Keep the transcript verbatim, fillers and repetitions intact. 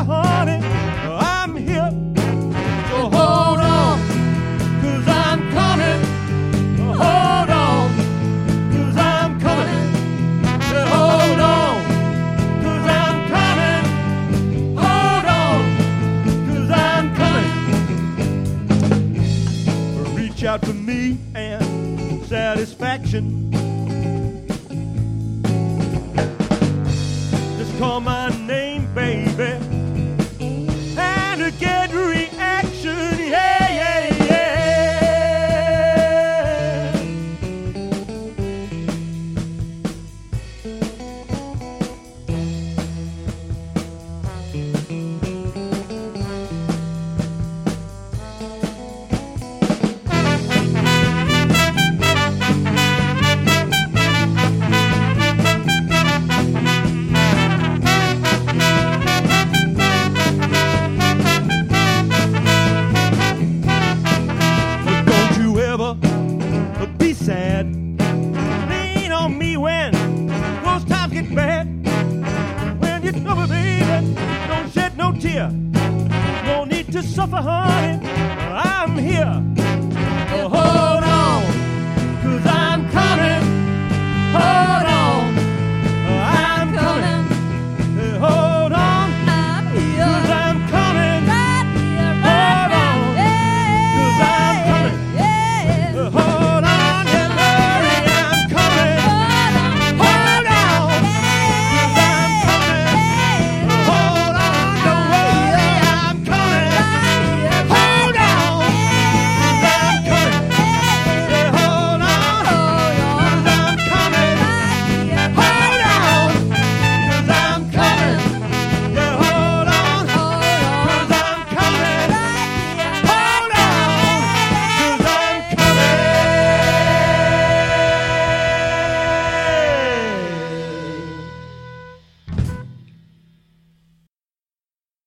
honey, I'm here. So hold on, 'cause I'm coming. Hold on, 'cause I'm coming. Say, hold on, 'cause I'm coming. Hold on, 'cause I'm coming. Reach out to me and satisfaction. Just call my name, baby, and to get reaction, yeah, yeah, yeah. Be sad. Lean on me when those times get bad. When you know it, baby, don't shed no tear. No need to suffer, honey. I'm here. Oh,